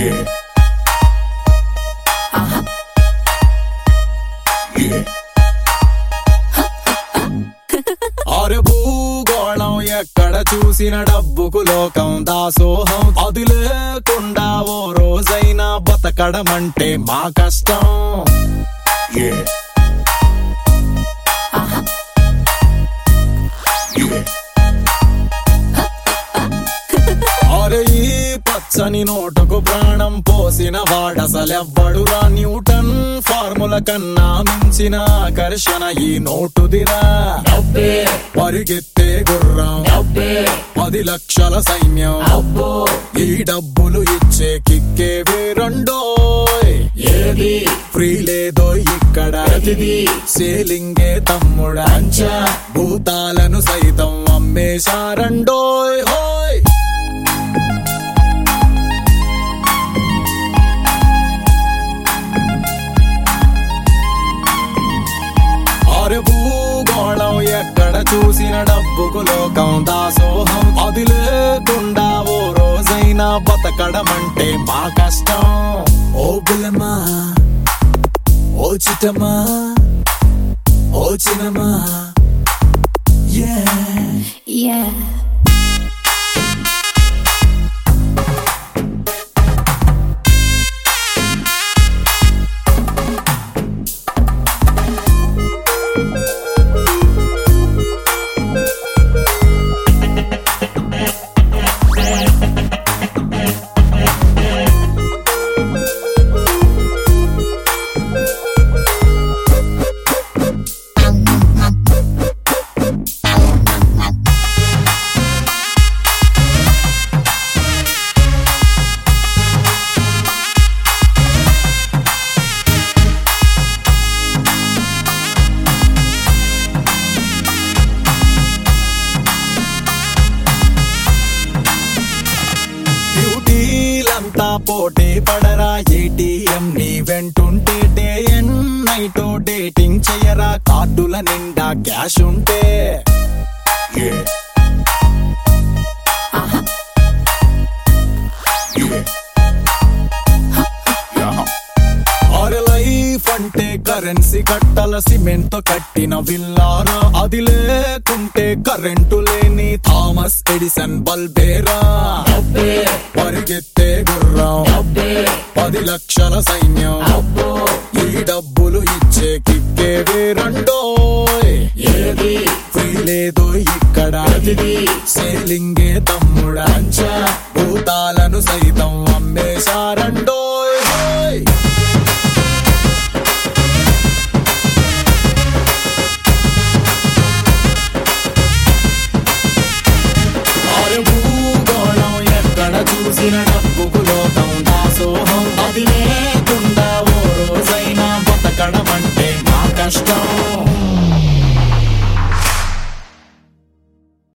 Yeah. Yeah. అరే భూగోళం ఎక్కడ చూసిన డబ్బుకు లోకం దాసోహం, అది లేకుండా ఓ రోజైనా బతకడమంటే మా కష్టం. Yeah. Yeah. అరే ఈ పచ్చని నోటుకు ప్రాణం పోసిన వాడసలెవ్వడురా, న్యూటన్ ఫార్ముల కన్నా మించిన ఆకర్షణ ఈ నోటుదిరా. పరిగెత్తే గుర్రం 10 లక్షల సైన్యం, ఈ డబ్బులు ఇచ్చే కిక్కే వేరండోయ్. ఏది ఫ్రీ లేదో ఇక్కడ, సేలింగే తమ్ముడా, భూతాలను సైతం అమ్మేశారండోయ్. హోయ్ అరే భూగోళం ఎక్కడ చూసిన డబ్బుకు లోకం దాసోహం, అది లేకుండా ఓ రోజైనా బతకడమంటే మా కష్టం. ఓ బులమా, ఓ చిటమా, ఓ చినమా. Yeah. అంతా పోటీ పడరా, ఏటీఎం నీ వెంటుంటే డే అండ్ నైట్ డేటింగ్ చెయ్యరా, కార్డుల నిండా క్యాష్ ఉంటే. లైఫ్ అంటే కరెన్సీ కట్టల సిమెంట్ తో కట్టిన విల్లారా, అది లేకుంటే కరెంటు లేని థామస్ ఎడిసన్ బల్బేరా. పరిగెత్తే గుర్రం 10 లక్షల సైన్యం, ఈ డబ్బులు ఇచ్చే కిక్కే వేరండోయ్. ఏది ఫ్రీ లేదో ఇక్కడ, సేలింగే తమ్ముడా, భూతాలను సైతం అమ్మేశారండోయ్. భూగోళం ఎక్కడ చూసిన డబ్బుకు లోకం దాసోహం, అది లేకుండా ఓ రోజైనా బతకడమంటే మా కష్టం.